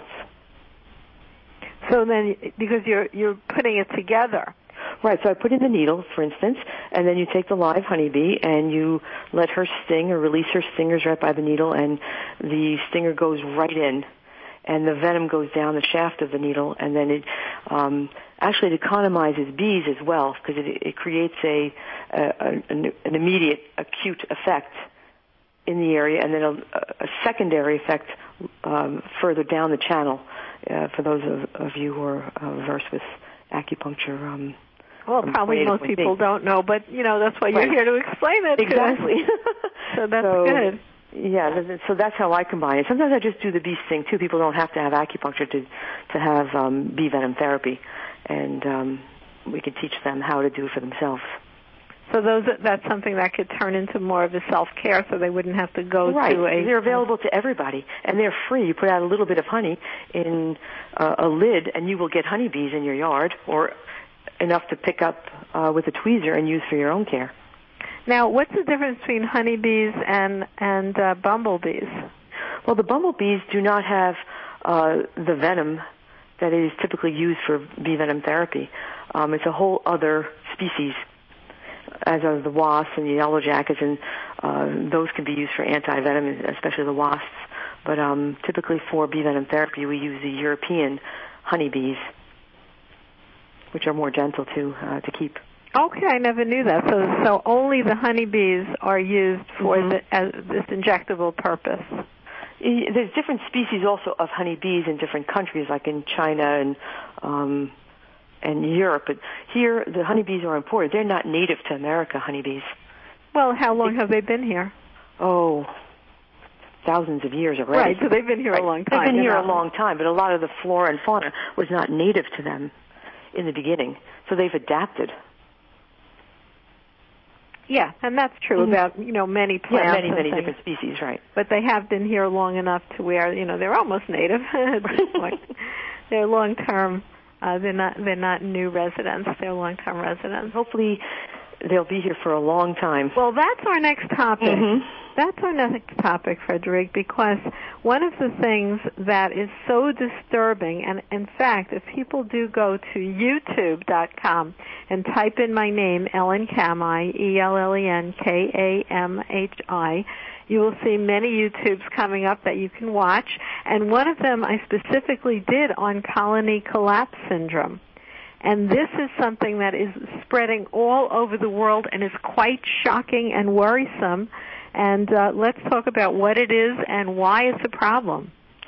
So then, because you're you're putting it together. Right, so I put in the needle, for instance, and then you take the live honeybee and you let her sting or release her stingers right by the needle, and the stinger goes right in, and the venom goes down the shaft of the needle, and then it um, actually it economizes bees as well, because it, it creates a, a an, an immediate acute effect in the area, and then a, a secondary effect um, further down the channel uh, for those of, of you who are uh, versed with acupuncture. Um, Well, probably most people don't know, but, you know, that's why you're right. here to explain it. Exactly. So that's so, good. Yeah, so that's how I combine it. Sometimes I just do the bee sting, too. People don't have to have acupuncture to to have um, bee venom therapy, and um, we can teach them how to do it for themselves. So those that's something that could turn into more of a self-care, so they wouldn't have to go right. to a... They're available to everybody, and they're free. You put out a little bit of honey in uh, a lid, and you will get honeybees in your yard, or enough to pick up uh, with a tweezer and use for your own care. Now, what's the difference between honeybees and and uh, bumblebees? Well, the bumblebees do not have uh, the venom that is typically used for bee venom therapy. Um, it's a whole other species, as are the wasps and the yellow jackets, and uh, those can be used for anti-venom, especially the wasps. But um, typically for bee venom therapy, we use the European honeybees, which are more gentle to uh, to keep. Okay, I never knew that. So, so only the honeybees are used for mm-hmm. the, as this injectable purpose. There's different species also of honeybees in different countries, like in China and um, and Europe. But here, the honeybees are imported. They're not native to America, honeybees. Well, how long have they been here? Oh, thousands of years already. Right, so they've been here right. a long time. They've been here know. a long time, but a lot of the flora and fauna was not native to them in the beginning, so they've adapted. Yeah, and that's true mm-hmm. about, you know, many plants. Yeah, many, and many things. different species, right. But they have been here long enough to where, you know, they're almost native at this point. They're long-term. Uh, they're not They're not new residents. They're long-term residents. Hopefully they'll be here for a long time. Well, that's our next topic. Mm-hmm. That's our next topic, Frederique, because one of the things that is so disturbing, and in fact, if people do go to YouTube dot com and type in my name, Ellen Kamhi, E L L E N K A M H I, you will see many YouTubes coming up that you can watch, and one of them I specifically did on colony collapse syndrome. And this is something that is spreading all over the world and is quite shocking and worrisome. And uh, let's talk about what it is and why it's a problem.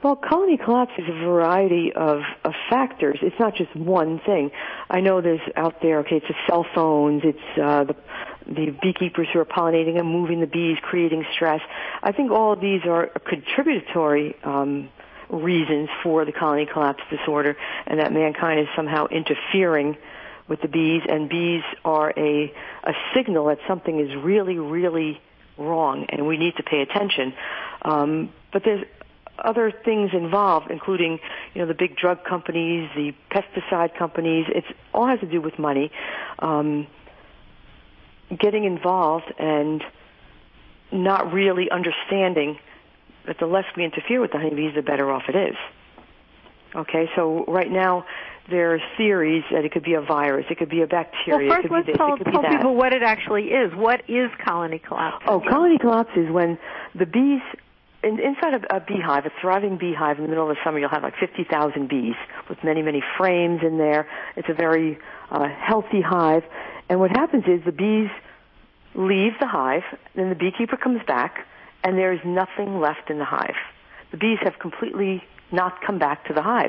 Well, colony collapse is a variety of, of factors. It's not just one thing. I know there's out there, okay, it's the cell phones, it's uh, the, the beekeepers who are pollinating and moving the bees, creating stress. I think all of these are contributory um, reasons for the colony collapse disorder, and that mankind is somehow interfering with the bees, and bees are a, a signal that something is really, really wrong, and we need to pay attention. Um, but there's other things involved, including, you know, the big drug companies, the pesticide companies. It's all has to do with money. Um, getting involved and not really understanding that the less we interfere with the honeybees, the better off it is. Okay, so right now there are theories that it could be a virus, it could be a bacteria. Well, first it could let's be this, tell, it could tell be that. people what it actually is. What is colony collapse? Oh, colony collapse is when the bees, in, inside of a beehive, a thriving beehive, in the middle of the summer, you'll have like fifty thousand bees with many, many frames in there. It's a very uh, healthy hive. And what happens is the bees leave the hive, then the beekeeper comes back, and there is nothing left in the hive. The bees have completely not come back to the hive.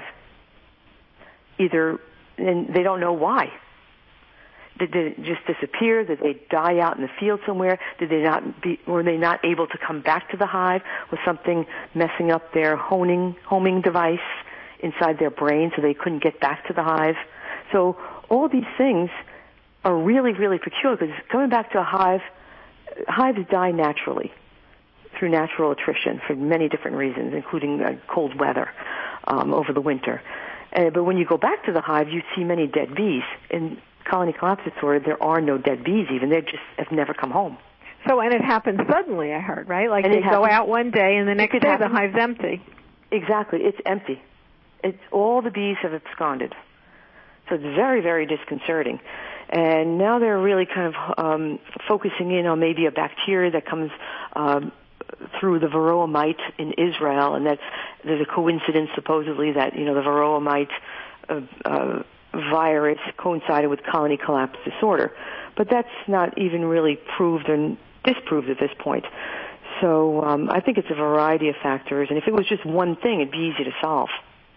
Either, and they don't know why. Did they just disappear? Did they die out in the field somewhere? Did they not be, were they not able to come back to the hive? Was something messing up their honing, homing device inside their brain so they couldn't get back to the hive? So all these things are really, really peculiar, because coming back to a hive, hives die naturally through natural attrition for many different reasons, including uh, cold weather um, over the winter. Uh, but when you go back to the hive, you see many dead bees. In colony collapse disorder, there are no dead bees even. They just have never come home. So, and it happens suddenly, I heard, right? Like and they go out one day and the next day happen. the hive's empty. Exactly. It's empty. It's all the bees have absconded. So it's very, very disconcerting. And now they're really kind of um, focusing in on maybe a bacteria that comes um, through the varroa mite in Israel, and that there's a coincidence supposedly that, you know, the varroa mite uh, uh, virus coincided with colony collapse disorder. But that's not even really proved and disproved at this point. So um, I think it's a variety of factors, and if it was just one thing, it'd be easy to solve.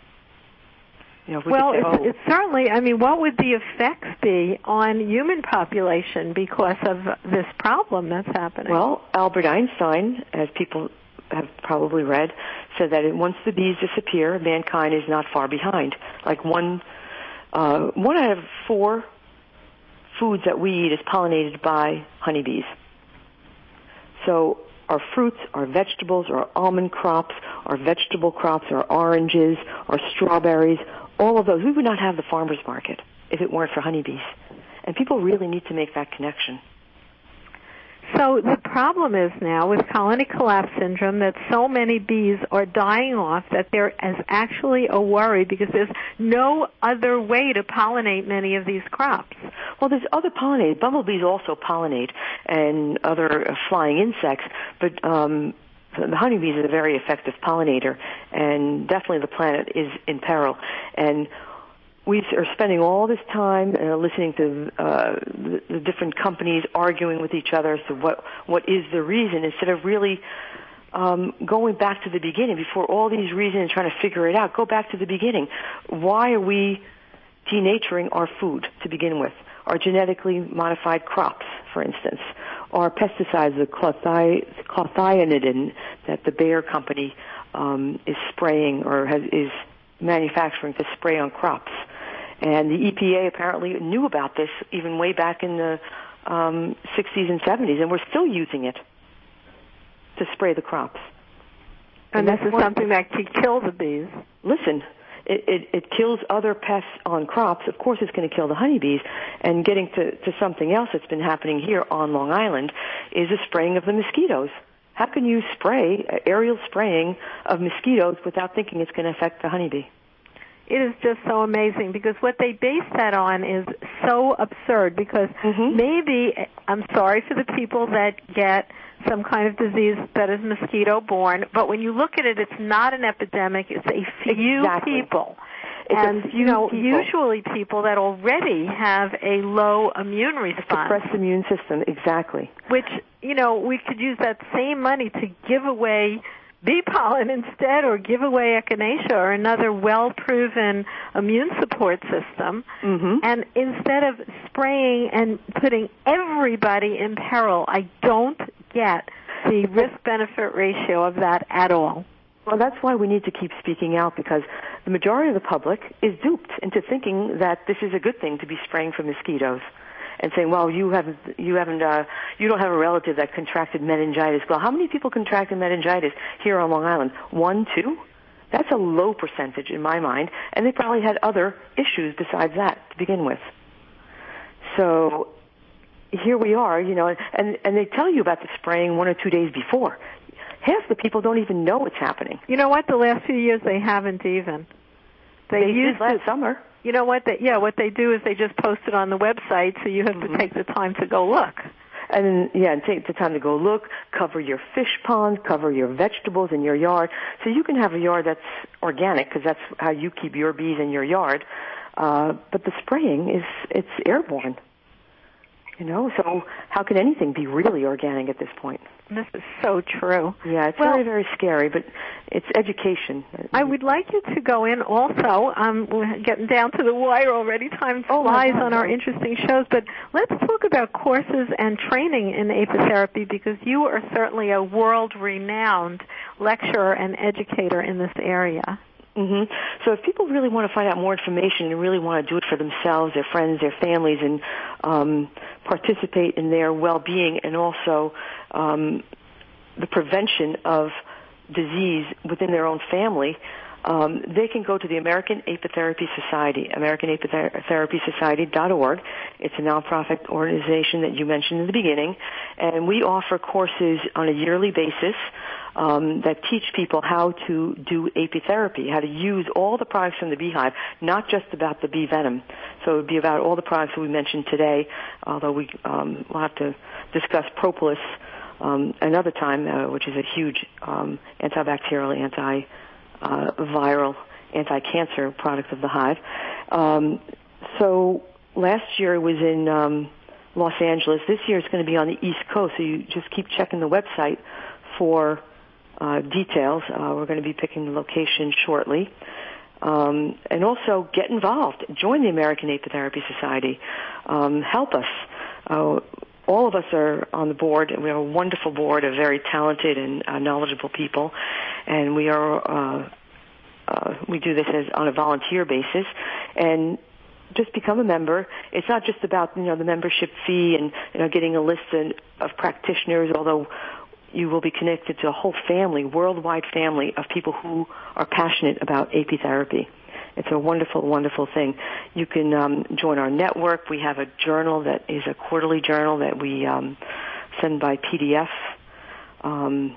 You know, if we well, say, it's, oh, it's certainly, I mean, what would the effects be on human population because of this problem that's happening? Well, Albert Einstein, as people have probably read, said that once the bees disappear, mankind is not far behind. Like one, uh, one out of four foods that we eat is pollinated by honeybees. So our fruits, our vegetables, our almond crops, our vegetable crops, our oranges, our strawberries, all of those, we would not have the farmer's market if it weren't for honeybees. And people really need to make that connection. So the problem is now with colony collapse syndrome that so many bees are dying off that there is actually a worry because there's no other way to pollinate many of these crops. Well, there's other pollinators. Bumblebees also pollinate and other uh, flying insects, but um, the honeybees is a very effective pollinator, and definitely the planet is in peril. And we are spending all this time uh, listening to uh, the, the different companies arguing with each other as to what, what is the reason, instead of really um, going back to the beginning. Before all these reasons and trying to figure it out, go back to the beginning. Why are we denaturing our food to begin with? Our genetically modified crops, for instance, or pesticides, the clothi- clothianidin that the Bayer company um, is spraying or has, is manufacturing to spray on crops. And the E P A apparently knew about this even way back in the um, sixties and seventies, and we're still using it to spray the crops. And, and this is something that could kill the bees. Listen, it, it, it kills other pests on crops. Of course it's going to kill the honeybees. And getting to, to something else that's been happening here on Long Island is the spraying of the mosquitoes. How can you spray, uh, aerial spraying of mosquitoes without thinking it's going to affect the honeybee? It is just so amazing because what they base that on is so absurd because mm-hmm. maybe, I'm sorry for the people that get some kind of disease that is mosquito-borne, but when you look at it, it's not an epidemic. It's a few exactly. people. It's and, a few you know, people. usually people that already have a low immune response. A suppressed immune system, exactly. Which, you know, we could use that same money to give away bee pollen instead, or give away echinacea or another well-proven immune support system. Mm-hmm. And instead of spraying and putting everybody in peril, I don't get the risk-benefit ratio of that at all. Well, that's why we need to keep speaking out, because the majority of the public is duped into thinking that this is a good thing to be spraying for mosquitoes, and saying, "Well, you haven't, you haven't, uh, you don't have a relative that contracted meningitis." Well, how many people contracted meningitis here on Long Island? One, two? That's a low percentage in my mind, and they probably had other issues besides that to begin with. So here we are, you know, and and they tell you about the spraying one or two days before. Half the people don't even know it's happening. You know what? The last few years they haven't even. They, they used did last to, summer. You know what? They, yeah, what they do is they just post it on the website, so you have mm-hmm. to take the time to go look. And then, yeah, and take the time to go look, cover your fish ponds, cover your vegetables in your yard, so you can have a yard that's organic, because that's how you keep your bees in your yard. Uh, but the spraying is, it's airborne. You know, so how can anything be really organic at this point? This is so true. Yeah, it's well, very, very scary, but it's education. I would like you to go in also. Um, we're getting down to the wire already. Time flies oh on our interesting shows, but let's talk about courses and training in apitherapy, because you are certainly a world-renowned lecturer and educator in this area. Mm-hmm. So if people really want to find out more information and really want to do it for themselves, their friends, their families, and um, participate in their well-being, and also um, the prevention of disease within their own family, um, they can go to the American Apitherapy Society, American Apitherapy Society dot org. It's a nonprofit organization that you mentioned in the beginning, and we offer courses on a yearly basis um, that teach people how to do apitherapy, how to use all the products from the beehive, not just about the bee venom. So it would be about all the products that we mentioned today, although we um, will have to discuss propolis um, another time, uh, which is a huge um, antibacterial, anti Uh, viral, anti-cancer product of the hive. Um, so last year it was in um, Los Angeles. This year it's going to be on the East Coast, so you just keep checking the website for uh, details. Uh, we're going to be picking the location shortly. Um, and also get involved. Join the American Apitherapy Society. Um, help us. Uh, all of us are on the board, and we have a wonderful board of very talented and uh, knowledgeable people, and we are uh, uh, we do this as on a volunteer basis, and just become a member. It's not just about you know the membership fee and you know getting a list of practitioners, although you will be connected to a whole family, worldwide family of people who are passionate about apitherapy. It's a wonderful, wonderful thing. You can um, join our network. We have a journal that is a quarterly journal that we um, send by P D F. Um,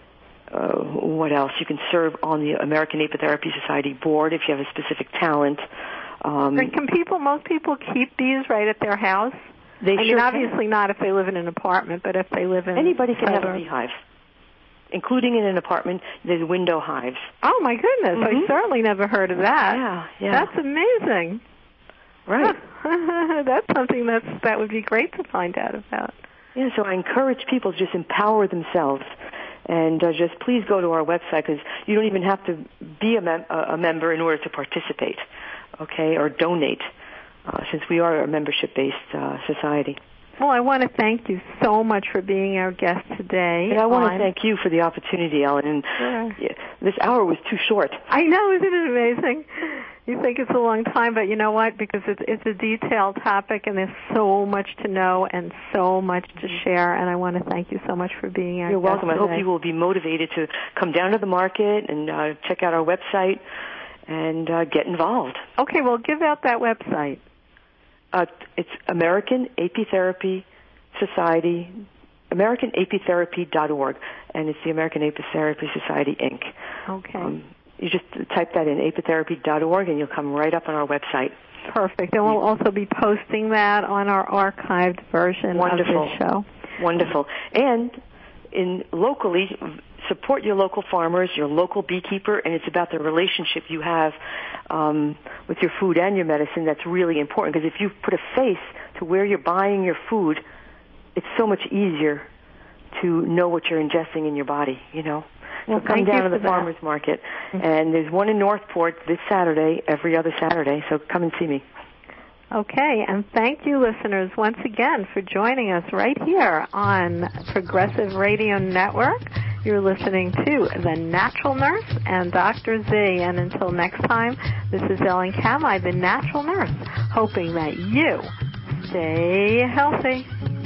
uh, what else? You can serve on the American Apitherapy Society board if you have a specific talent. Um, and can people, most people keep bees right at their house? They I sure mean, obviously can. not if they live in an apartment, but if they live in... Anybody can suburb. have a beehive. Including in an apartment, there's window hives. Oh, my goodness. Mm-hmm. I certainly never heard of that. Yeah, yeah. That's amazing. Right. That's something that's, that would be great to find out about. Yeah, so I encourage people to just empower themselves. And uh, just please go to our website, because you don't even have to be a, mem- a member in order to participate, okay, or donate, uh, since we are a membership-based uh, society. Well, I want to thank you so much for being our guest today. And I want on... to thank you for the opportunity, Ellen. And sure. yeah, this hour was too short. I know, isn't it amazing? You think it's a long time, but you know what? Because it's it's a detailed topic, and there's so much to know and so much to share. And I want to thank you so much for being our You're guest welcome. today. I hope you will be motivated to come down to the market and uh, check out our website and uh, get involved. Okay, well, give out that website. Uh, it's American Apitherapy Society, American Apitherapy dot org, and it's the American Apitherapy Society, Incorporated. Okay. Um, you just type that in, apitherapy dot org, and you'll come right up on our website. Perfect. And we'll also be posting that on our archived version Wonderful. of this show. Wonderful. And in locally, support your local farmers, your local beekeeper, and it's about the relationship you have um, with your food and your medicine that's really important. Because if you put a face to where you're buying your food, it's so much easier to know what you're ingesting in your body, you know. Well, so come thank down you to the for that. farmers market. Mm-hmm. And there's one in Northport this Saturday, every other Saturday, so come and see me. Okay, and thank you, listeners, once again for joining us right here on Progressive Radio Network. You're listening to The Natural Nurse and Doctor Z. And until next time, this is Ellen Kamhi, the Natural Nurse, hoping that you stay healthy.